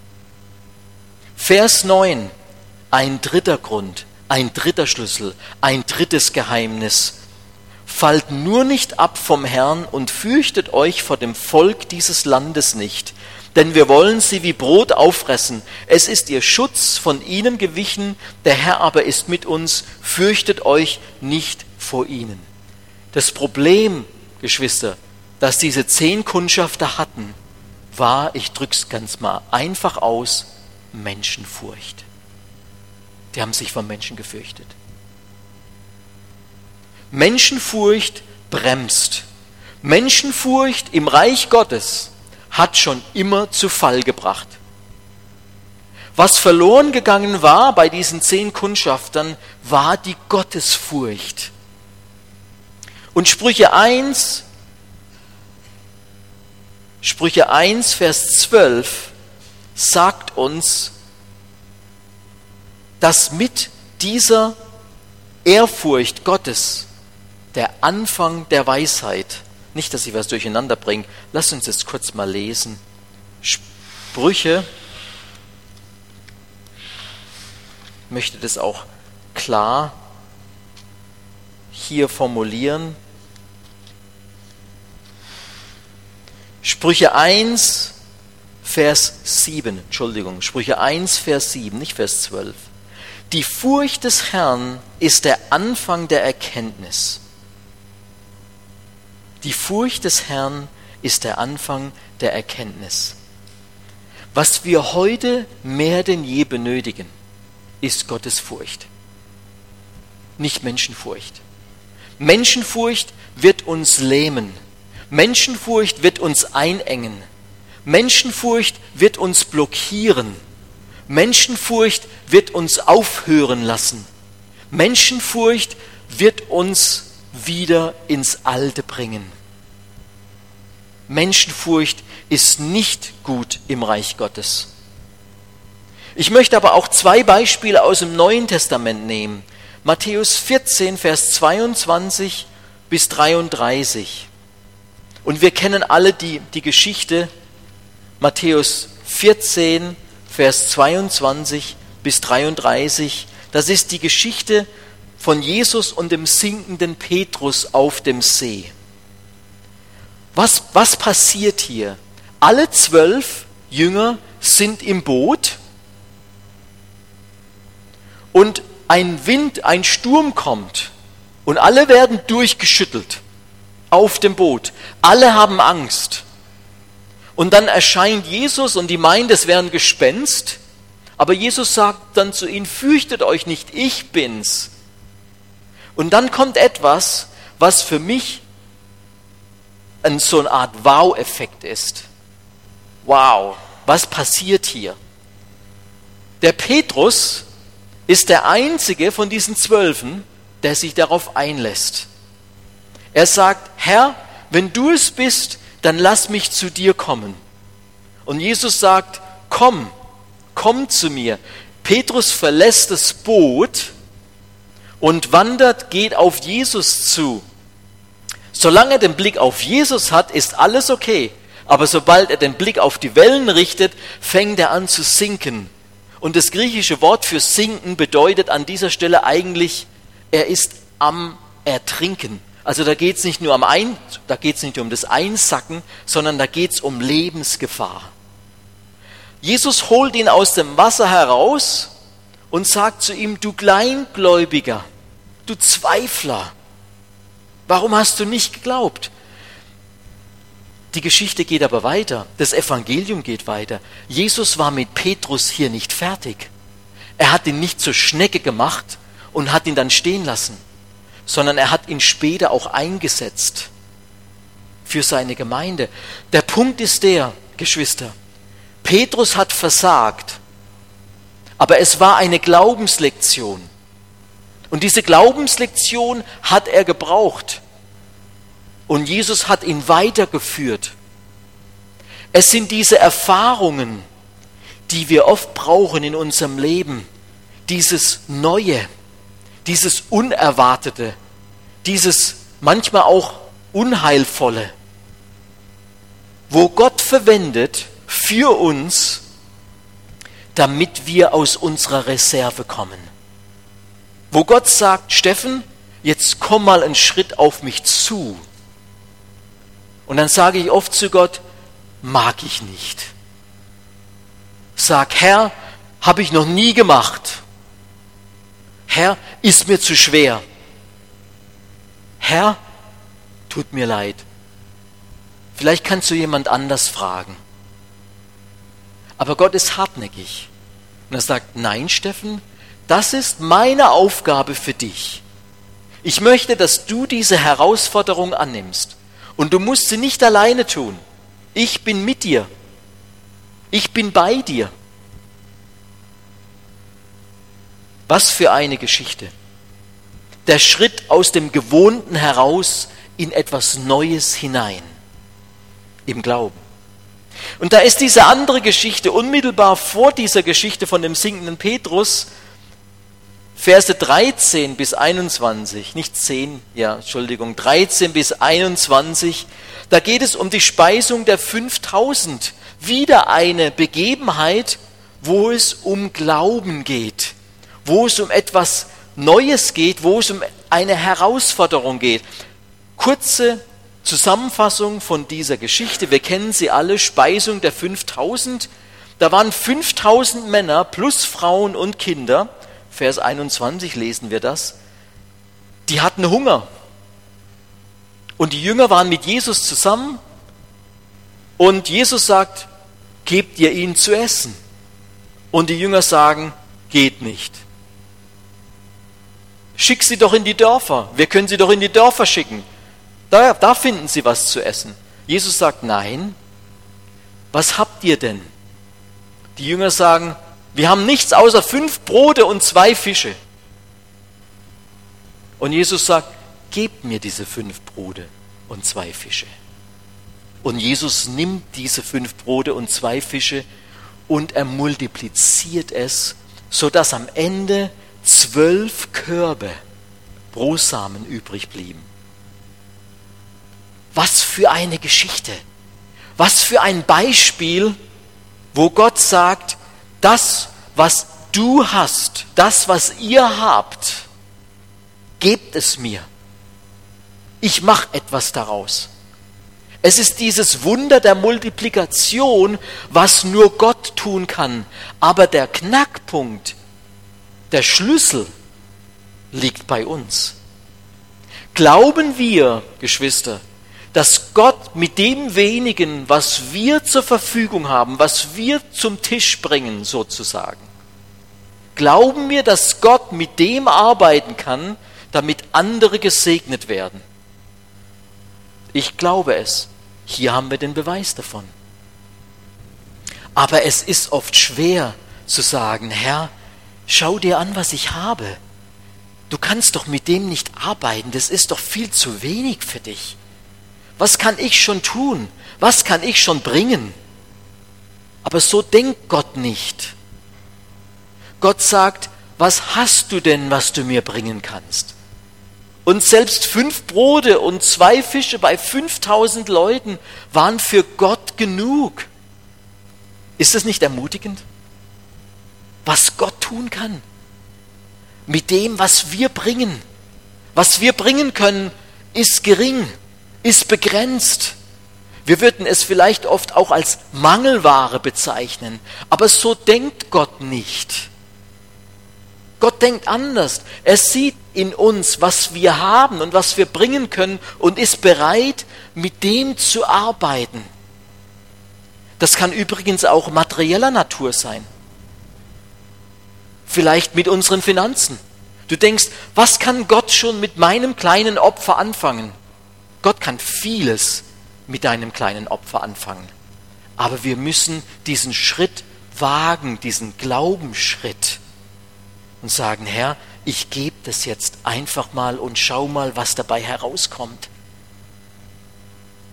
Vers 9, ein dritter Grund, ein dritter Schlüssel, ein drittes Geheimnis. Fallt nur nicht ab vom Herrn und fürchtet euch vor dem Volk dieses Landes nicht, denn wir wollen sie wie Brot auffressen. Es ist ihr Schutz von ihnen gewichen, der Herr aber ist mit uns, fürchtet euch nicht vor ihnen. Das Problem, Geschwister, das diese 10 Kundschafter hatten, war, ich drück's ganz mal einfach aus, Menschenfurcht. Die haben sich vor Menschen gefürchtet. Menschenfurcht bremst. Menschenfurcht im Reich Gottes hat schon immer zu Fall gebracht. Was verloren gegangen war bei diesen 10 Kundschaftern, war die Gottesfurcht. Und Sprüche 1, Vers 12 sagt uns, dass mit dieser Ehrfurcht Gottes der Anfang der Weisheit, nicht, dass ich was durcheinander bringe, lasst uns jetzt kurz mal lesen. Sprüche, ich möchte das auch klar hier formulieren. Sprüche 1, Vers 7, Sprüche 1, Vers 7, nicht Vers 12. Die Furcht des Herrn ist der Anfang der Erkenntnis. Die Furcht des Herrn ist der Anfang der Erkenntnis. Was wir heute mehr denn je benötigen, ist Gottes Furcht, nicht Menschenfurcht. Menschenfurcht wird uns lähmen. Menschenfurcht wird uns einengen. Menschenfurcht wird uns blockieren. Menschenfurcht wird uns aufhören lassen. Menschenfurcht wird uns wieder ins Alte bringen. Menschenfurcht ist nicht gut im Reich Gottes. Ich möchte aber auch 2 Beispiele aus dem Neuen Testament nehmen. Matthäus 14, Vers 22 bis 33. Und wir kennen alle die Geschichte, Matthäus 14, Vers 22 bis 33. Das ist die Geschichte von Jesus und dem sinkenden Petrus auf dem See. Was passiert hier? Alle 12 Jünger sind im Boot und ein Wind, ein Sturm kommt und alle werden durchgeschüttelt auf dem Boot. Alle haben Angst. Und dann erscheint Jesus und die meinen, das wäre ein Gespenst. Aber Jesus sagt dann zu ihnen, fürchtet euch nicht, ich bin's. Und dann kommt etwas, was für mich so eine Art Wow-Effekt ist. Wow, was passiert hier? Der Petrus ist der einzige von diesen 12, der sich darauf einlässt. Er sagt, Herr, wenn du es bist, dann lass mich zu dir kommen. Und Jesus sagt, komm zu mir. Petrus verlässt das Boot und geht auf Jesus zu. Solange er den Blick auf Jesus hat, ist alles okay. Aber sobald er den Blick auf die Wellen richtet, fängt er an zu sinken. Und das griechische Wort für sinken bedeutet an dieser Stelle eigentlich, er ist am Ertrinken. Also da geht es nicht nur um das Einsacken, sondern da geht es um Lebensgefahr. Jesus holt ihn aus dem Wasser heraus und sagt zu ihm, du Kleingläubiger, du Zweifler, warum hast du nicht geglaubt? Die Geschichte geht aber weiter, das Evangelium geht weiter. Jesus war mit Petrus hier nicht fertig. Er hat ihn nicht zur Schnecke gemacht und hat ihn dann stehen lassen, sondern er hat ihn später auch eingesetzt für seine Gemeinde. Der Punkt ist der, Geschwister, Petrus hat versagt, aber es war eine Glaubenslektion. Und diese Glaubenslektion hat er gebraucht. Und Jesus hat ihn weitergeführt. Es sind diese Erfahrungen, die wir oft brauchen in unserem Leben. Dieses Neue, dieses Unerwartete, dieses manchmal auch Unheilvolle, wo Gott verwendet für uns, damit wir aus unserer Reserve kommen. Wo Gott sagt, Steffen, jetzt komm mal einen Schritt auf mich zu. Und dann sage ich oft zu Gott, mag ich nicht. Sag, Herr, habe ich noch nie gemacht. Herr, ist mir zu schwer. Herr, tut mir leid. Vielleicht kannst du jemand anders fragen. Aber Gott ist hartnäckig. Und er sagt, nein, Steffen, das ist meine Aufgabe für dich. Ich möchte, dass du diese Herausforderung annimmst. Und du musst sie nicht alleine tun. Ich bin mit dir. Ich bin bei dir. Was für eine Geschichte. Der Schritt aus dem Gewohnten heraus in etwas Neues hinein. Im Glauben. Und da ist diese andere Geschichte, unmittelbar vor dieser Geschichte von dem sinkenden Petrus, Verse 13 bis 21, nicht 10, 13 bis 21, da geht es um die Speisung der 5000. Wieder eine Begebenheit, wo es um Glauben geht, wo es um etwas Neues geht, wo es um eine Herausforderung geht. Kurze Zusammenfassung von dieser Geschichte, wir kennen sie alle, Speisung der 5000. Da waren 5000 Männer plus Frauen und Kinder, Vers 21 lesen wir das, die hatten Hunger. Und die Jünger waren mit Jesus zusammen und Jesus sagt, gebt ihr ihnen zu essen. Und die Jünger sagen, geht nicht. Schick sie doch in die Dörfer, wir können sie doch in die Dörfer schicken. Da finden sie was zu essen. Jesus sagt, nein, was habt ihr denn? Die Jünger sagen, wir haben nichts außer 5 Brote und 2 Fische. Und Jesus sagt, gebt mir diese 5 Brote und 2 Fische. Und Jesus nimmt diese 5 Brote und 2 Fische und er multipliziert es, sodass am Ende 12 Körbe Brosamen übrig blieben. Was für eine Geschichte. Was für ein Beispiel, wo Gott sagt, das, was du hast, das, was ihr habt, gebt es mir. Ich mache etwas daraus. Es ist dieses Wunder der Multiplikation, was nur Gott tun kann. Aber der Knackpunkt, der Schlüssel liegt bei uns. Glauben wir, Geschwister, dass Gott mit dem wenigen, was wir zur Verfügung haben, was wir zum Tisch bringen sozusagen, glauben wir, dass Gott mit dem arbeiten kann, damit andere gesegnet werden? Ich glaube es. Hier haben wir den Beweis davon. Aber es ist oft schwer zu sagen, Herr, schau dir an, was ich habe. Du kannst doch mit dem nicht arbeiten, das ist doch viel zu wenig für dich. Was kann ich schon tun? Was kann ich schon bringen? Aber so denkt Gott nicht. Gott sagt, was hast du denn, was du mir bringen kannst? Und selbst 5 Brote und 2 Fische bei 5000 Leuten waren für Gott genug. Ist das nicht ermutigend? Was Gott tun kann. Mit dem, was wir bringen. Was wir bringen können, ist gering. Ist begrenzt. Wir würden es vielleicht oft auch als Mangelware bezeichnen, aber so denkt Gott nicht. Gott denkt anders. Er sieht in uns, was wir haben und was wir bringen können und ist bereit, mit dem zu arbeiten. Das kann übrigens auch materieller Natur sein. Vielleicht mit unseren Finanzen. Du denkst, was kann Gott schon mit meinem kleinen Opfer anfangen? Gott kann vieles mit deinem kleinen Opfer anfangen. Aber wir müssen diesen Schritt wagen, diesen Glaubensschritt und sagen, Herr, ich gebe das jetzt einfach mal und schau mal, was dabei herauskommt.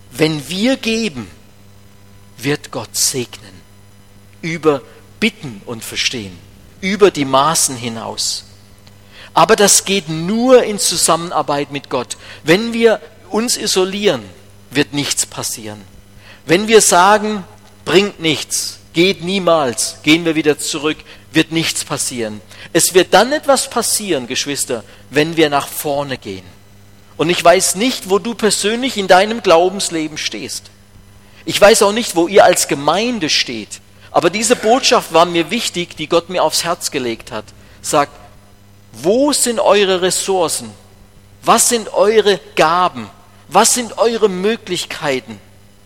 Wenn wir geben, wird Gott segnen. Über Bitten und Verstehen. Über die Maßen hinaus. Aber das geht nur in Zusammenarbeit mit Gott. Wenn wir uns isolieren, wird nichts passieren. Wenn wir sagen, bringt nichts, geht niemals, gehen wir wieder zurück, wird nichts passieren. Es wird dann etwas passieren, Geschwister, wenn wir nach vorne gehen. Und ich weiß nicht, wo du persönlich in deinem Glaubensleben stehst. Ich weiß auch nicht, wo ihr als Gemeinde steht. Aber diese Botschaft war mir wichtig, die Gott mir aufs Herz gelegt hat. Sagt, wo sind eure Ressourcen? Was sind eure Gaben? Was sind eure Möglichkeiten?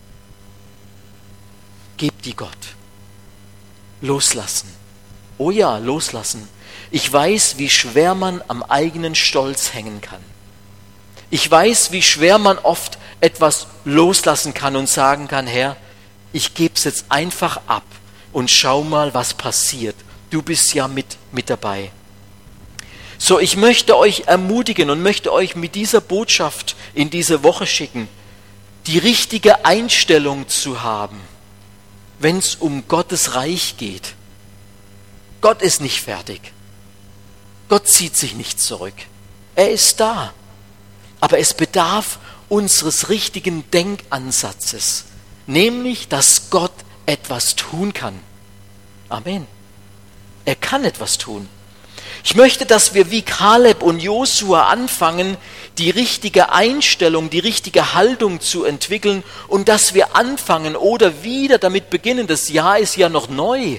Gebt die Gott. Loslassen. Oh ja, loslassen. Ich weiß, wie schwer man am eigenen Stolz hängen kann. Ich weiß, wie schwer man oft etwas loslassen kann und sagen kann, Herr, ich gebe es jetzt einfach ab und schau mal, was passiert. Du bist ja mit dabei. So, ich möchte euch ermutigen und möchte euch mit dieser Botschaft in diese Woche schicken, die richtige Einstellung zu haben, wenn es um Gottes Reich geht. Gott ist nicht fertig. Gott zieht sich nicht zurück. Er ist da. Aber es bedarf unseres richtigen Denkansatzes, nämlich, dass Gott etwas tun kann. Amen. Er kann etwas tun. Ich möchte, dass wir wie Kaleb und Josua anfangen, die richtige Einstellung, die richtige Haltung zu entwickeln und dass wir anfangen oder wieder damit beginnen, das Jahr ist ja noch neu,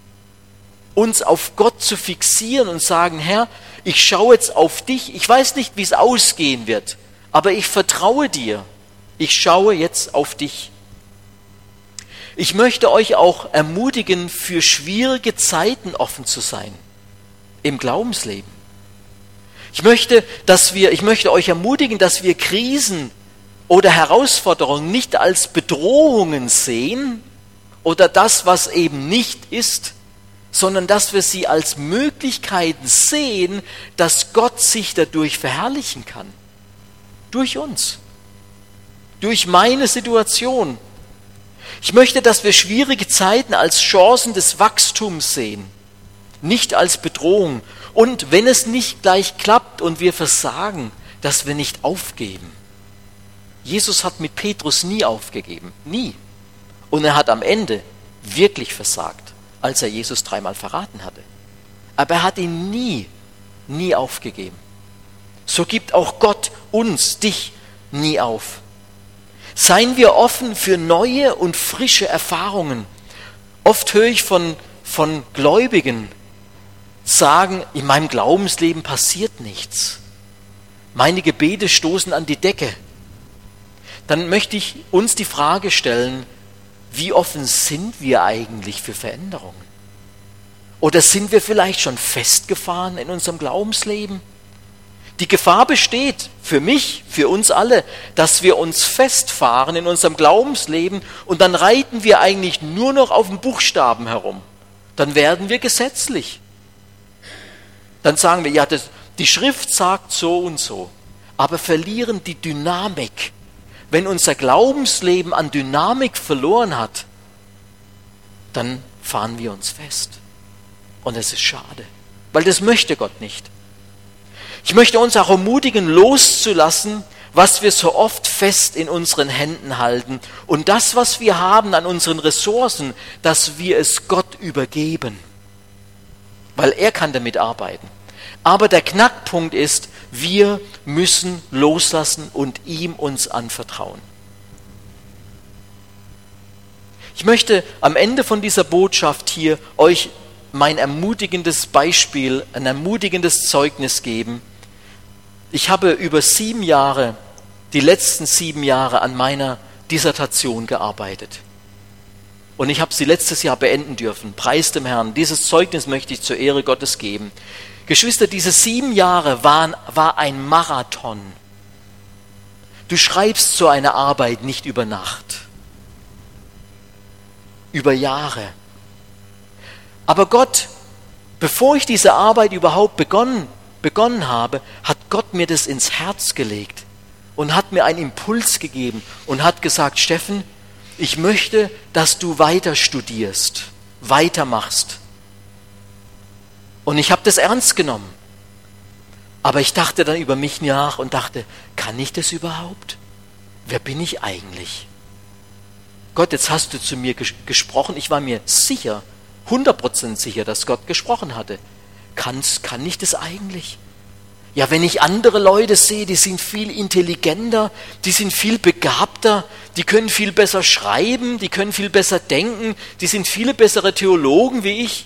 uns auf Gott zu fixieren und sagen, Herr, ich schaue jetzt auf dich, ich weiß nicht, wie es ausgehen wird, aber ich vertraue dir, ich schaue jetzt auf dich. Ich möchte euch auch ermutigen, für schwierige Zeiten offen zu sein. Im Glaubensleben. Ich möchte euch ermutigen, dass wir Krisen oder Herausforderungen nicht als Bedrohungen sehen oder das, was eben nicht ist, sondern dass wir sie als Möglichkeiten sehen, dass Gott sich dadurch verherrlichen kann. Durch uns. Durch meine Situation. Ich möchte, dass wir schwierige Zeiten als Chancen des Wachstums sehen. Nicht als Bedrohung. Und wenn es nicht gleich klappt und wir versagen, dass wir nicht aufgeben. Jesus hat mit Petrus nie aufgegeben. Nie. Und er hat am Ende wirklich versagt, als er Jesus 3-mal verraten hatte. Aber er hat ihn nie aufgegeben. So gibt auch Gott uns, dich, nie auf. Seien wir offen für neue und frische Erfahrungen. Oft höre ich von Gläubigen sagen, in meinem Glaubensleben passiert nichts. Meine Gebete stoßen an die Decke. Dann möchte ich uns die Frage stellen, wie offen sind wir eigentlich für Veränderungen? Oder sind wir vielleicht schon festgefahren in unserem Glaubensleben? Die Gefahr besteht für mich, für uns alle, dass wir uns festfahren in unserem Glaubensleben und dann reiten wir eigentlich nur noch auf dem Buchstaben herum. Dann werden wir gesetzlich. Dann sagen wir, ja, die Schrift sagt so und so, aber verlieren die Dynamik. Wenn unser Glaubensleben an Dynamik verloren hat, dann fahren wir uns fest. Und es ist schade, weil das möchte Gott nicht. Ich möchte uns auch ermutigen, loszulassen, was wir so oft fest in unseren Händen halten und das, was wir haben an unseren Ressourcen, dass wir es Gott übergeben. Weil er kann damit arbeiten. Aber der Knackpunkt ist, wir müssen loslassen und ihm uns anvertrauen. Ich möchte am Ende von dieser Botschaft hier euch mein ermutigendes Beispiel, ein ermutigendes Zeugnis geben. Ich habe über 7 Jahre, die letzten 7 Jahre an meiner Dissertation gearbeitet. Und ich habe sie letztes Jahr beenden dürfen. Preis dem Herrn. Dieses Zeugnis möchte ich zur Ehre Gottes geben. Geschwister, diese 7 Jahre war ein Marathon. Du schreibst so eine Arbeit nicht über Nacht. Über Jahre. Aber Gott, bevor ich diese Arbeit überhaupt begonnen habe, hat Gott mir das ins Herz gelegt. und hat mir einen Impuls gegeben und hat gesagt, Steffen, ich möchte, dass du weiter studierst, weitermachst. Und ich habe das ernst genommen. Aber ich dachte dann über mich nach und dachte, kann ich das überhaupt? Wer bin ich eigentlich? Gott, jetzt hast du zu mir gesprochen. Ich war mir sicher, 100% sicher, dass Gott gesprochen hatte. Kann ich das eigentlich? Ja, wenn ich andere Leute sehe, die sind viel intelligenter, die sind viel begabter, die können viel besser schreiben, die können viel besser denken, die sind viele bessere Theologen wie ich.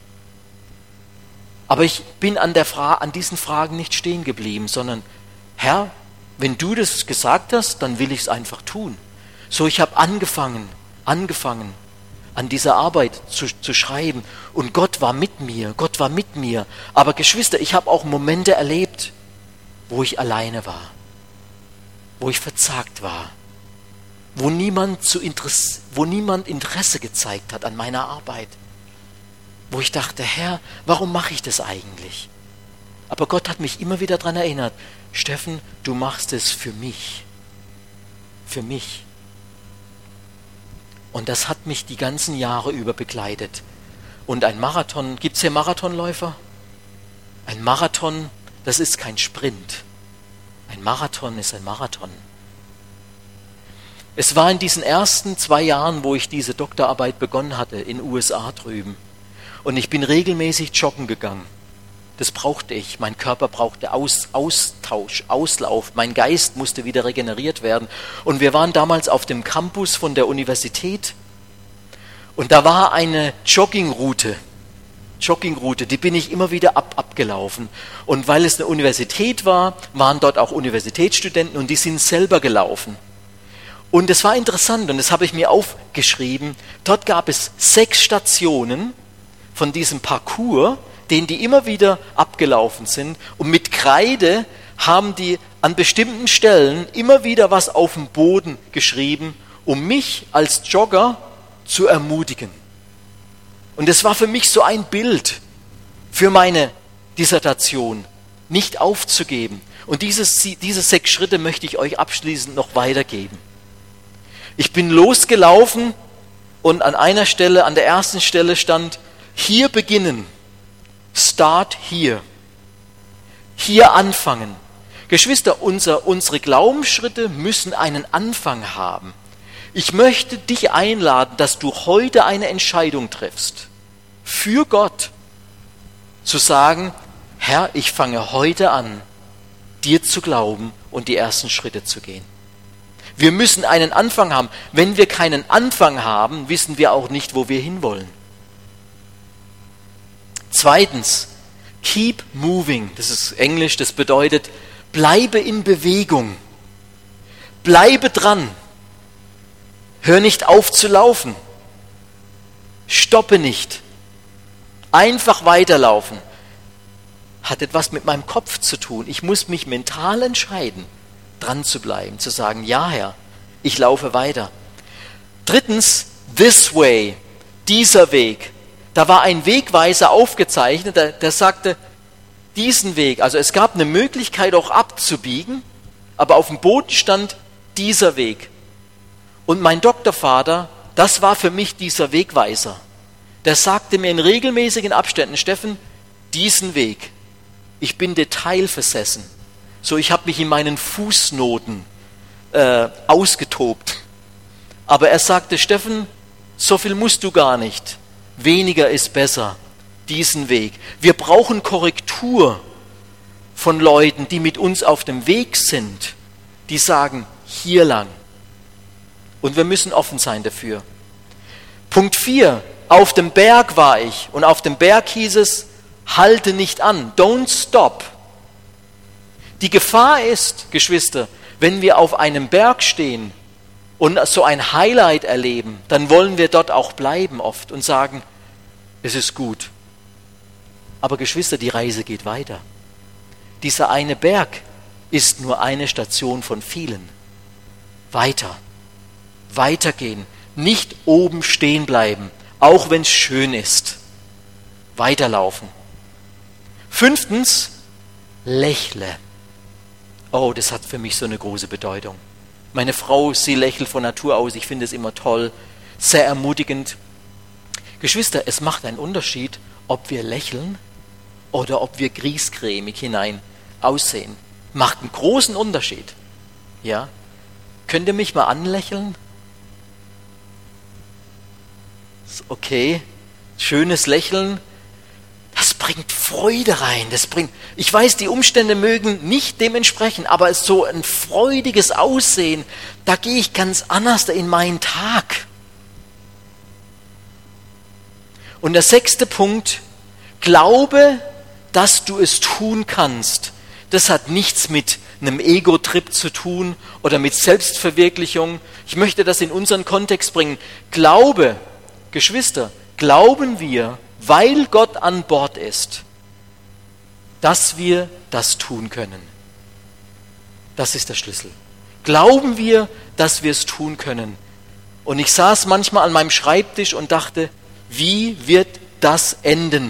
Aber ich bin an diesen Fragen nicht stehen geblieben, sondern Herr, wenn du das gesagt hast, dann will ich es einfach tun. So, ich habe angefangen an dieser Arbeit zu schreiben und Gott war mit mir. Aber Geschwister, ich habe auch Momente erlebt, wo ich alleine war, wo ich verzagt war, wo niemand Interesse gezeigt hat an meiner Arbeit, wo ich dachte, Herr, warum mache ich das eigentlich? Aber Gott hat mich immer wieder daran erinnert, Steffen, du machst es für mich. Für mich. Und das hat mich die ganzen Jahre über begleitet. Und ein Marathon, gibt es hier Marathonläufer? Ein Marathon, das ist kein Sprint. Ein Marathon ist ein Marathon. Es war in diesen ersten 2 Jahren, wo ich diese Doktorarbeit begonnen hatte, in den USA drüben. Und ich bin regelmäßig joggen gegangen. Das brauchte ich. Mein Körper brauchte Austausch, Auslauf. Mein Geist musste wieder regeneriert werden. Und wir waren damals auf dem Campus von der Universität. Und da war eine Joggingroute, die bin ich immer wieder abgelaufen. Und weil es eine Universität war, waren dort auch Universitätsstudenten und die sind selber gelaufen. Und es war interessant und das habe ich mir aufgeschrieben. Dort gab es 6 Stationen von diesem Parcours, den die immer wieder abgelaufen sind. Und mit Kreide haben die an bestimmten Stellen immer wieder was auf dem Boden geschrieben, um mich als Jogger zu ermutigen. Und es war für mich so ein Bild für meine Dissertation, nicht aufzugeben. Und diese 6 Schritte möchte ich euch abschließend noch weitergeben. Ich bin losgelaufen und an der ersten Stelle stand, hier beginnen. Start here. Hier anfangen. Geschwister, unsere Glaubensschritte müssen einen Anfang haben. Ich möchte dich einladen, dass du heute eine Entscheidung triffst. Für Gott. Zu sagen, Herr, ich fange heute an, dir zu glauben und die ersten Schritte zu gehen. Wir müssen einen Anfang haben. Wenn wir keinen Anfang haben, wissen wir auch nicht, wo wir hinwollen. Zweitens, keep moving. Das ist Englisch, das bedeutet, bleibe in Bewegung. Bleibe dran. Hör nicht auf zu laufen. Stoppe nicht. Einfach weiterlaufen. Hat etwas mit meinem Kopf zu tun. Ich muss mich mental entscheiden, dran zu bleiben, zu sagen, ja Herr, ich laufe weiter. Drittens, this way, dieser Weg. Da war ein Wegweiser aufgezeichnet, der sagte, diesen Weg, also es gab eine Möglichkeit auch abzubiegen, aber auf dem Boden stand dieser Weg. Und mein Doktorvater, das war für mich dieser Wegweiser. Der sagte mir in regelmäßigen Abständen, Steffen, diesen Weg. Ich bin detailversessen. So, ich habe mich in meinen Fußnoten ausgetobt. Aber er sagte, Steffen, so viel musst du gar nicht. Weniger ist besser, diesen Weg. Wir brauchen Korrektur von Leuten, die mit uns auf dem Weg sind, die sagen, hier lang. Und wir müssen offen sein dafür. Punkt 4, auf dem Berg war ich und auf dem Berg hieß es, halte nicht an, don't stop. Die Gefahr ist, Geschwister, wenn wir auf einem Berg stehen und so ein Highlight erleben, dann wollen wir dort auch bleiben oft und sagen, es ist gut. Aber Geschwister, die Reise geht weiter. Dieser eine Berg ist nur eine Station von vielen. Weitergehen, nicht oben stehen bleiben, auch wenn es schön ist. Weiterlaufen. 5. Lächle. Oh, das hat für mich so eine große Bedeutung. Meine Frau, sie lächelt von Natur aus, ich finde es immer toll, sehr ermutigend. Geschwister, es macht einen Unterschied, ob wir lächeln oder ob wir griesgrämig hinein aussehen. Macht einen großen Unterschied. Ja? Könnt ihr mich mal anlächeln? Okay, schönes Lächeln. Das bringt Freude rein. Ich weiß, die Umstände mögen nicht dem entsprechen, aber es ist so ein freudiges Aussehen. Da gehe ich ganz anders in meinen Tag. Und der 6. Punkt, glaube, dass du es tun kannst. Das hat nichts mit einem Ego-Trip zu tun oder mit Selbstverwirklichung. Ich möchte das in unseren Kontext bringen. Glaube, Geschwister, glauben wir, weil Gott an Bord ist, dass wir das tun können. Das ist der Schlüssel. Glauben wir, dass wir es tun können. Und ich saß manchmal an meinem Schreibtisch und dachte, wie wird das enden?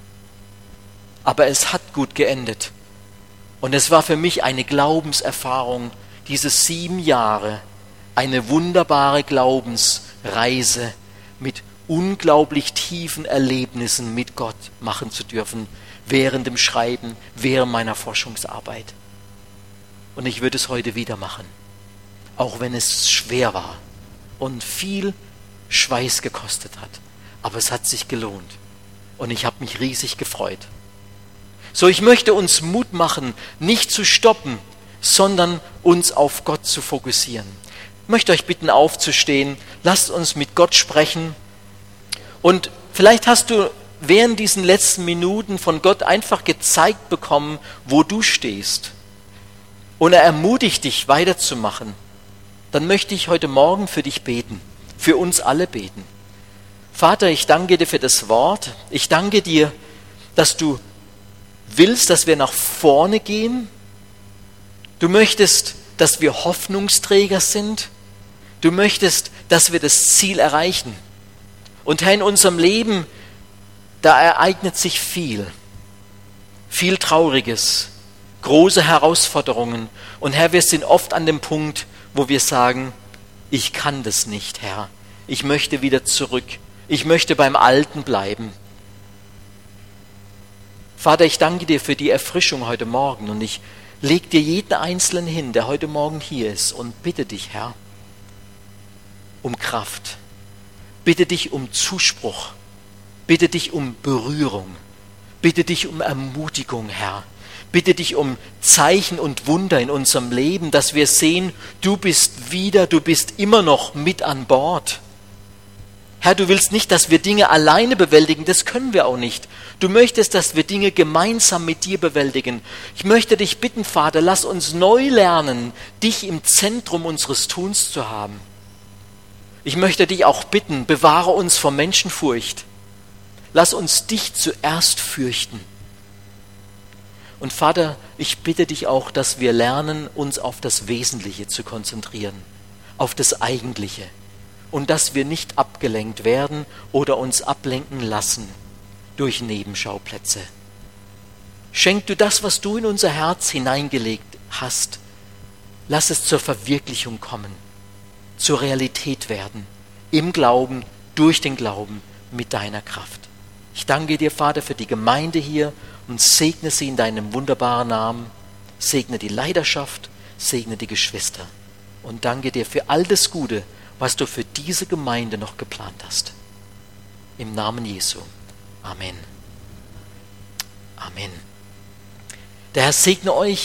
Aber es hat gut geendet. Und es war für mich eine Glaubenserfahrung, diese 7 Jahre, eine wunderbare Glaubensreise mit unglaublich tiefen Erlebnissen mit Gott machen zu dürfen, während dem Schreiben, während meiner Forschungsarbeit. Und ich würde es heute wieder machen, auch wenn es schwer war und viel Schweiß gekostet hat. Aber es hat sich gelohnt und ich habe mich riesig gefreut. So, ich möchte uns Mut machen, nicht zu stoppen, sondern uns auf Gott zu fokussieren. Ich möchte euch bitten, aufzustehen. Lasst uns mit Gott sprechen. Und vielleicht hast du während diesen letzten Minuten von Gott einfach gezeigt bekommen, wo du stehst. Und er ermutigt dich, weiterzumachen. Dann möchte ich heute Morgen für dich beten, für uns alle beten. Vater, ich danke dir für das Wort. Ich danke dir, dass du willst, dass wir nach vorne gehen. Du möchtest, dass wir Hoffnungsträger sind. Du möchtest, dass wir das Ziel erreichen. Und Herr, in unserem Leben, da ereignet sich viel Trauriges, große Herausforderungen. Und Herr, wir sind oft an dem Punkt, wo wir sagen, ich kann das nicht, Herr. Ich möchte wieder zurück. Ich möchte beim Alten bleiben. Vater, ich danke dir für die Erfrischung heute Morgen und ich lege dir jeden Einzelnen hin, der heute Morgen hier ist und bitte dich, Herr, um Kraft. Bitte dich um Zuspruch. Bitte dich um Berührung. Bitte dich um Ermutigung, Herr. Bitte dich um Zeichen und Wunder in unserem Leben, dass wir sehen, du bist immer noch mit an Bord. Herr, du willst nicht, dass wir Dinge alleine bewältigen, das können wir auch nicht. Du möchtest, dass wir Dinge gemeinsam mit dir bewältigen. Ich möchte dich bitten, Vater, lass uns neu lernen, dich im Zentrum unseres Tuns zu haben. Ich möchte dich auch bitten, bewahre uns vor Menschenfurcht. Lass uns dich zuerst fürchten. Und Vater, ich bitte dich auch, dass wir lernen, uns auf das Wesentliche zu konzentrieren, auf das Eigentliche. Und dass wir nicht abgelenkt werden oder uns ablenken lassen durch Nebenschauplätze. Schenk du das, was du in unser Herz hineingelegt hast. Lass es zur Verwirklichung kommen, zur Realität werden, im Glauben, durch den Glauben, mit deiner Kraft. Ich danke dir, Vater, für die Gemeinde hier und segne sie in deinem wunderbaren Namen. Segne die Leiterschaft, segne die Geschwister und danke dir für all das Gute, was du für diese Gemeinde noch geplant hast. Im Namen Jesu. Amen. Amen. Der Herr segne euch.